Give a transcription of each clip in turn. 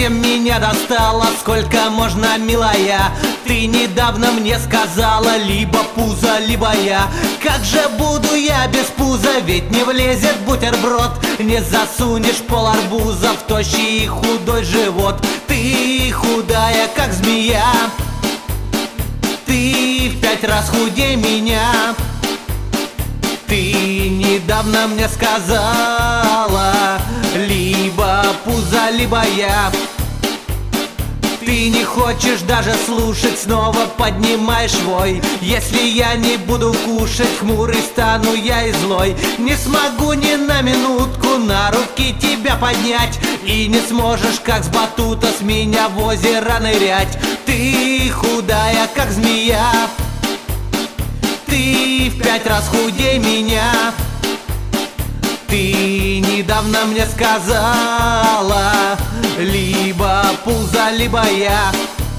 совсем меня достала. Сколько можно, милая? Ты недавно мне сказала: либо пузо, либо я. Как же буду я без пуза? Ведь не влезет бутерброд. Не засунешь пол-арбуза в тощий и худой живот. Ты худая, как змея, ты в 5 раз худей меня. Ты недавно мне сказала: либо пузо, либо я. Ты не хочешь даже слушать, снова поднимаешь вой. Если я не буду кушать, хмурый стану я и злой. Не смогу ни на минутку на руки тебя поднять, и не сможешь, как с батута, с меня в озеро нырять. Ты худая, как змея, ты в 5 раз худей меня. Ты недавно мне сказала: либо пузо, либо я.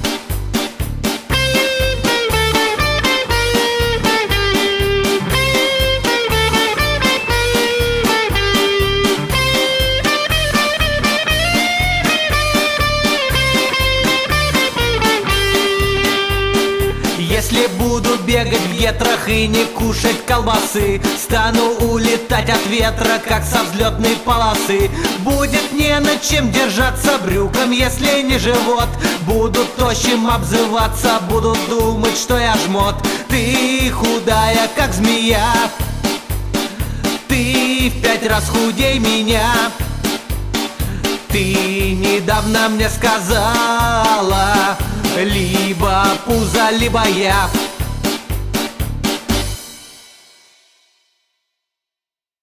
Если буду бегать в гетрах и не кушать колбасы, стану улетать от ветра, как со взлетной полосы. Будет не над чем держаться брюком, если не живот. Буду тощим обзываться, буду думать, что я жмот. Ты худая, как змея, ты в 5 раз худей меня. Ты недавно мне сказала: либо пузо, либо я.